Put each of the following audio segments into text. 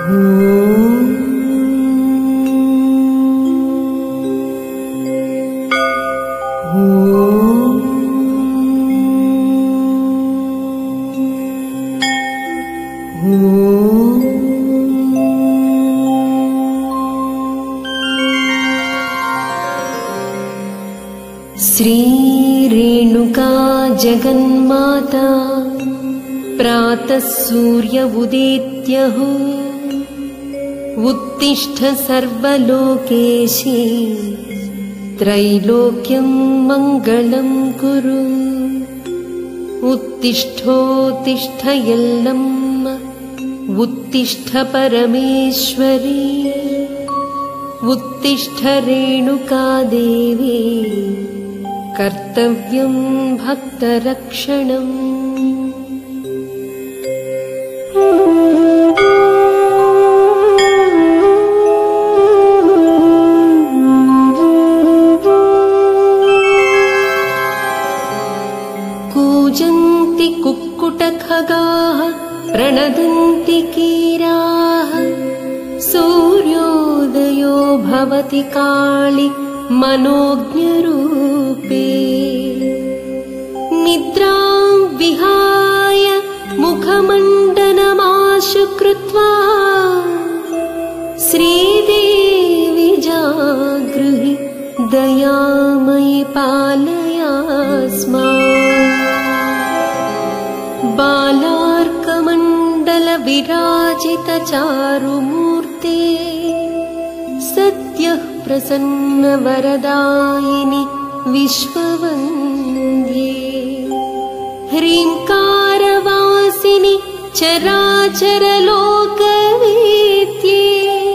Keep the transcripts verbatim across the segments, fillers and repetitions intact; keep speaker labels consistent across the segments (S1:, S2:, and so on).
S1: श्री रेणुका जगन्माता प्रातः सूर्य उदेत्यहो उत्तिष्ठ सर्वलोकेशी त्रैलोक्यं मङ्गलं कुरु। उत्तिष्ठोत्तिष्ठ यल्लम्म उत्तिष्ठ परमेश्वरी उत्तिष्ठ रेणुका देवी कर्तव्यं भक्तरक्षणम्। कूजन्ति कुक्कुटखगाः प्रणदन्ति कीराः सूर्योदयो भवति काळि मनोज्ञरूपे। निद्रां विहाय मुखमण्डनमाशु कृत्वा श्रीदेवी जागृहि दयामयि पालयास्मान्। बालार्कमण्डल विराजित चारुमूर्ते सद्यः प्रसन्न वरदायिनि विश्ववन्द्ये। ह्रीङ्कारवासिनि चराचरलोकवेद्ये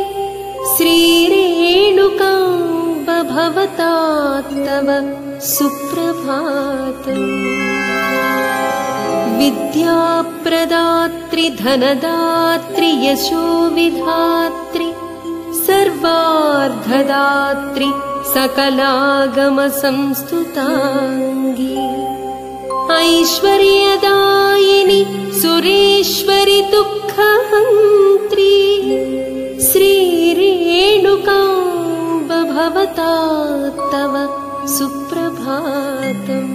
S1: श्रीरेणुकाम्ब भवता तव सुप्रभातम्। विद्याप्रदात्रि धनदात्रि यशोविधात्रि सर्वार्धदात्रि सकलागमसंस्तुताङ्गी। ऐश्वर्यदायिनि सुरेश्वरि दुःखहन्त्री श्रीरेणुकाम्ब भवता तव सुप्रभातम्।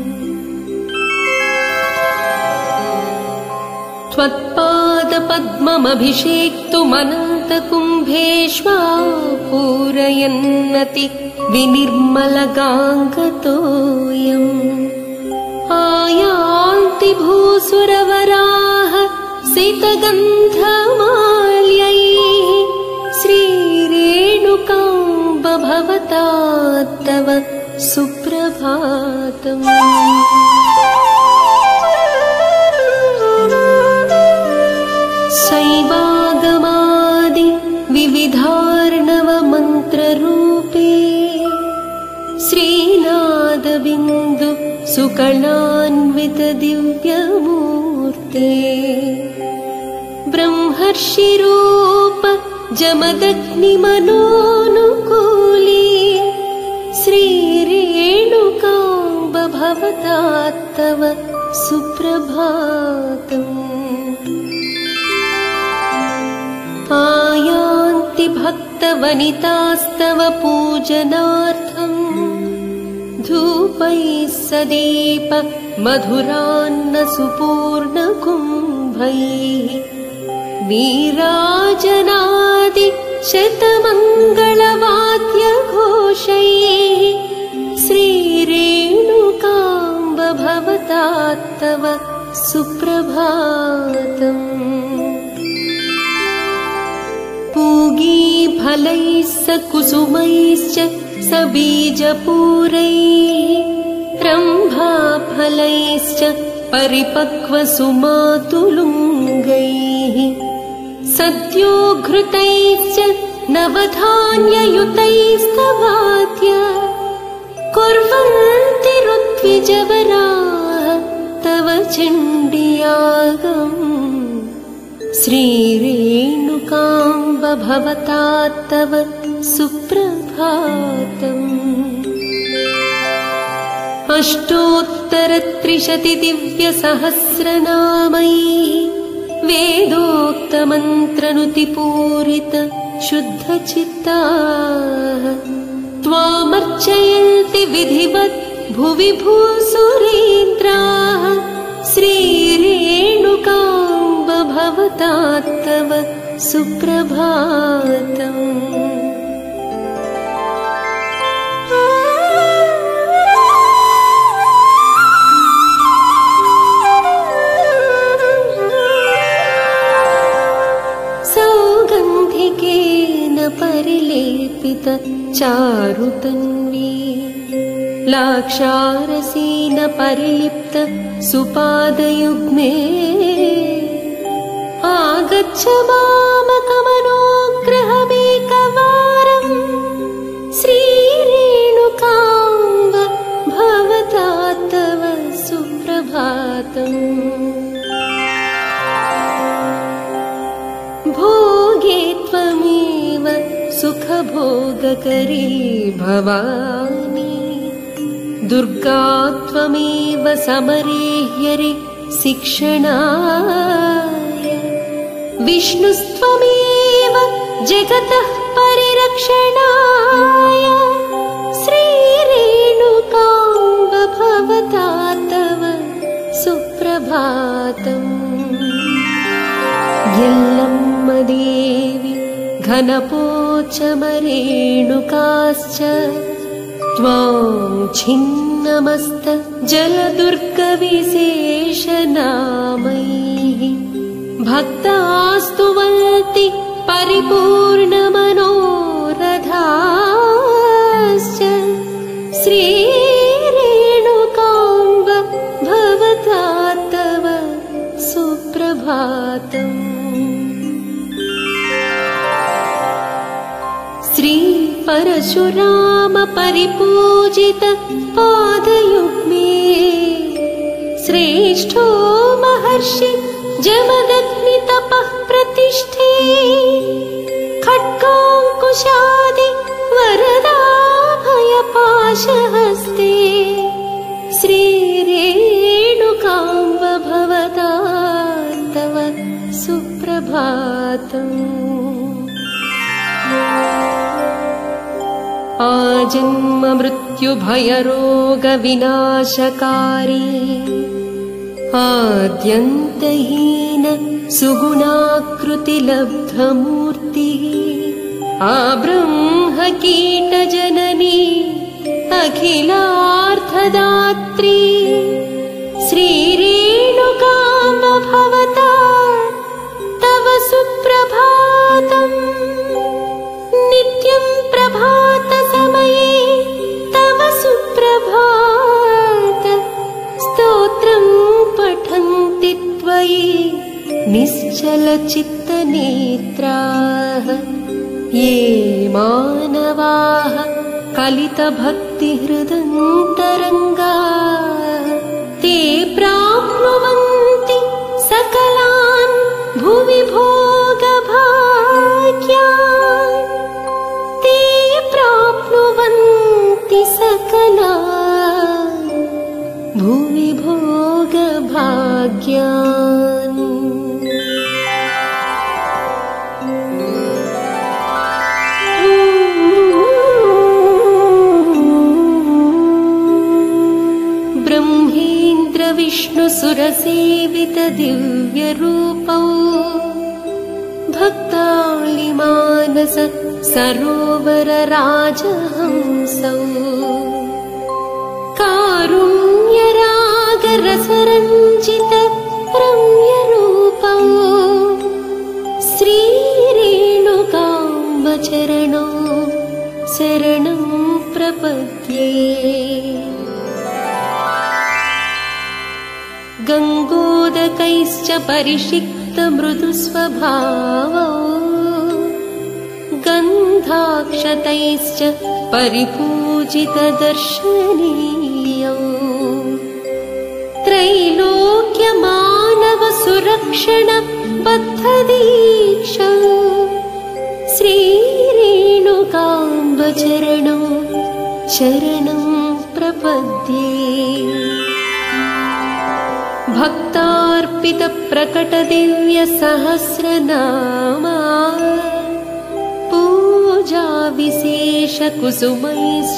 S1: त्वत्पादपद्ममभिषेक्तुमनन्तकुम्भेष्वा पूरयन्नति विनिर्मलगाङ्गतोऽयम्। आयान्ति भूसुरवराः सितगन्धमाल्यैः श्रीरेणुकाम्ब भवता तव सुप्रभातम्। शैवागमादि विविधार्णव मन्त्ररूपे श्रीनादबिन्दु सुकलान्वित दिव्यमूर्ते। ब्रह्मर्षिरूप जमदग्निमनोनुकूली श्रीरेणुकाम्ब भवता तव सुप्रभातम्। आयान्ति भक्तवनितास्तव पूजनार्थम् धूपैः सदीप मधुरान्न सुपूर्णकुम्भैः नीराजनादि शतमङ्गलवाद्यघोषैः श्रीरेणुकाम्ब भवता तव सुप्रभातम्। पूगीफलैः सकुसुमैश्च सबीजपूरैः रम्भाफलैश्च परिपक्वसुमातुलुङ्गैः सद्योघृतैश्च नवधान्ययुतैस्तवाद्य कुर्वन्ति ऋत्विजवराः तव चण्डियागम्। श्रीरेणुकाम्ब भवता तव सुप्रभातम्। अष्टोत्तरत्रिशति दिव्यसहस्रनामैः वेदोक्तमन्त्रैः वेदोक्तमन्त्रनुतिपूरित शुद्धचित्ताः त्वामर्चयन्ति विधिवत् भुवि भूसुरेन्द्राः श्रीरेणुकाम्ब भवतात्तव सुप्रभातम्। सौगन्धिकेन परिलेपित चारुतन्वी लाक्षारसेन परिलिप्त सुपादयुग्मे आगच्छ मामकमनोग्रहमेकवारम् श्रीरेणुकाम्ब भवतात्तव सुप्रभातम्। भोगे त्वमेव सुखभोगकरी भवानी दुर्गा त्वमेव समरेह्यरि शिक्षणाय विष्णुस्त्वमेव जगतः परिरक्षणाय श्रीरेणुकाम्ब भवतात्तव सुप्रभातम्। यल्लम्म देवी घनपोचमरेणुकाश्च त्वां छिन्नमस्त जलदुर्गविशेषनामैः भक्तास्तुवन्ति परिपूर्णमनोरथाश्च श्रीरेणुकाम्ब भवतात्तव सुप्रभातम्। श्री परशुराम परिपूजित पादयुग्मे श्रेष्ठो महर्षि जमदग्नि तपः प्रतिष्ठे खड्गाङ्कुशादि वरदाभयपाशहस्ते श्रीरेणुकाम्ब भवतात्तव सुप्रभातम्। आजन्म मृत्यु भयरोग विनाशकारी आद्यन्तहीन सुगुणाकृति लब्धमूर्तिः आब्रह्म कीट जननी अखिलार्थदात्री श्रीरेणुकाम्ब भवता तव सुप्रभातम्। नित्यं प्रभात समये तव सुप्रभात स्तोत्रं पठन्ति त्वयि निश्चलचित्तनेत्राः ये मानवाः कलितभक्तिहृदन्तरङ्गाः ते प्राप्नुवन्ति सकलान् भुवि भोगभाग्यान् ते प्राप्नुवन्ति सकलान् भुवि भोगभाग्यान्। ब्रह्मेन्द्र विष्णु सुरसेवित दिव्यरूपौ भक्तालिमानस सरोवर राजहंसौ कारुण्यरागरसरञ्जित रम्यरूपौ श्रीरेणुकाम्ब चरणौ शरणं प्रपद्ये। गङ्गोदकैश्च परिषिक्त मृदुस्वभावौ गन्धाक्षतैश्च परिपूजित दर्शनीयौ त्रैलोक्यमानव सुरक्षण बद्धदीक्षौ श्रीरेणुकाम्ब चरणौ शरणं प्रपद्ये। भक्ता भावार्पितप्रकटदिव्यसहस्रनामा पूजा विशेषकुसुमैश्च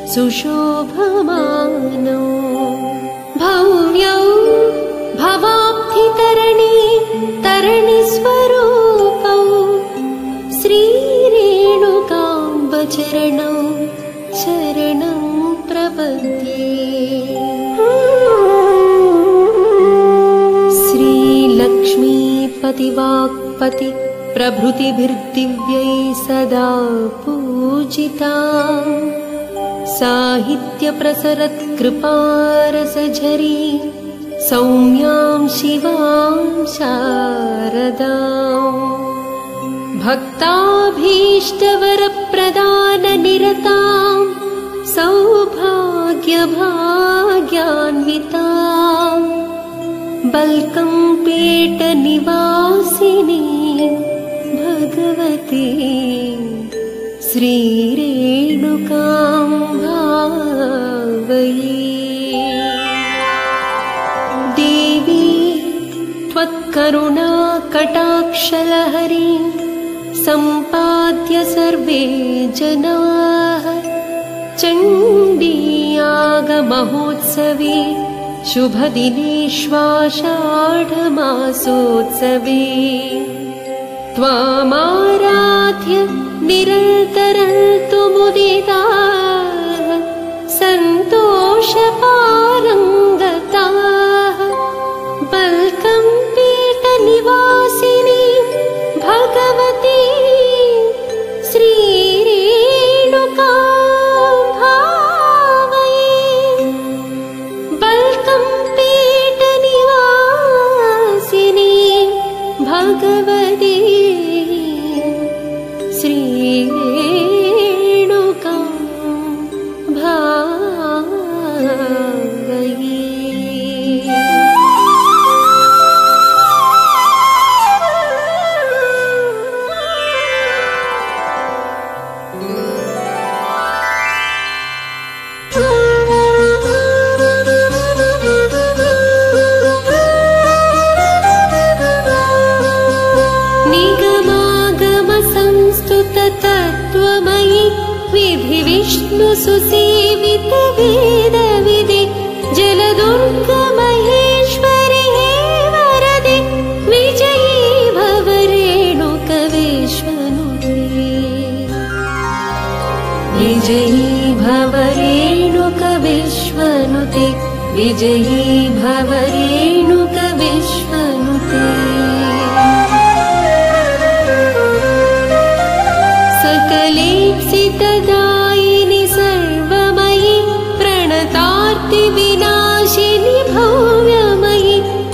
S1: सुशोभमानो भव्यौ भवाब्धितरणी तरणिस्वरूपौ श्रीरेणुकाम्बचरणौ शरणं प्रपद्ये। श्रीलक्ष्मीपतिवाक्पति प्रभृतिभिर्दिव्यै सदा पूजिता साहित्यप्रसरत्कृपारसझरी सौम्यां शिवां शारदां भक्ताभीष्टवरप्रदाननिरतां सौभाग्यभाग्यान्वितां बल्कम्पेटनिवासिनी भगवती श्रीरेणुकां भावये। देवी त्वत्करुणाकटाक्षलहरी सम्पाद्य सर्वे जनाः चण्डीयागमहोत्सवे शुभदिनेष्वाषाढमासोत्सवे त्वामाराध्य निरन्तरन्तु मुदिताः सन्तोषपारङ्गताः बल्कम्पेटनिवासिनी भगवती श्रीरेणुकां भावये। बल्कम्पेटनिवासिनी भगवती श्रीरेणुकां भावये। तत्त्वमयि विधिविष्णुसुसेवित वेदविदे जलदुर्गमहेश्वरि हे वरदे विजयी भव रेणुकविश्वनुते विजयी भव रेणुकविश्वनुते विजयी भव रेणुकविश्वनुते। सकलेप्सितदायिनि सर्वमयि प्रणतार्तिविनाशिनि भव्यमयि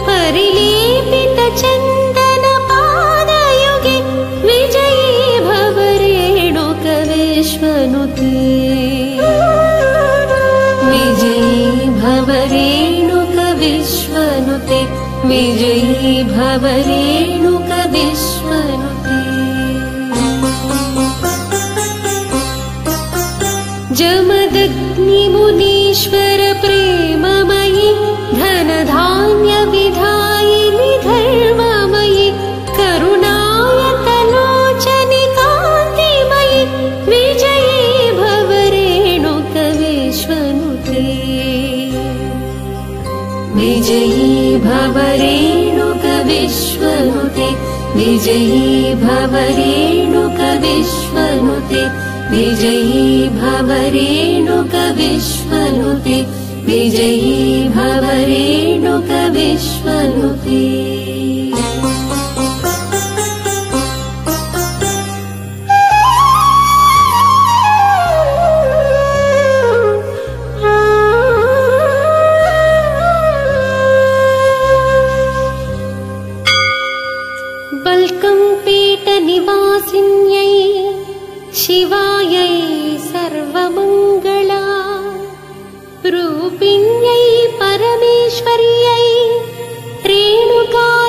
S1: परिलेपितचन्दनपादयुगे विजयी भव रेणुकविश्वनुते विजयी भव रेणुकविश्वनुते विजयी भव रेणुकविश्वनुते। जमदग्निमुनीश्वर प्रेममयि धनधान्यविधायिनि धर्ममयि करुणायतलोचनि कान्तिमयि विजयी भव रेणुकविश्वनुते विजयी भव रेणुकविश्वनुते विजयी भव रेणुकविश्वनुते विजयी भव रेणुकविश्वनुते विजयी भव रेणुकविश्वनुते। बल्कम्पेटनिवासिन्यै शिवायै सर्वमङ्गला रूपिण्यै परमेश्वर्यै रेणुका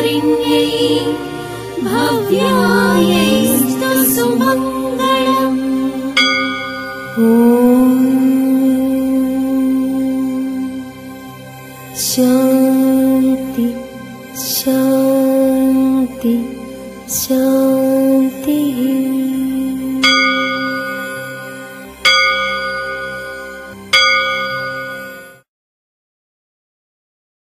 S1: वरिण्यै भव्यायैस्तु सुमङ्गलम्। ॐ शान्ति शान्ति शान्तिः।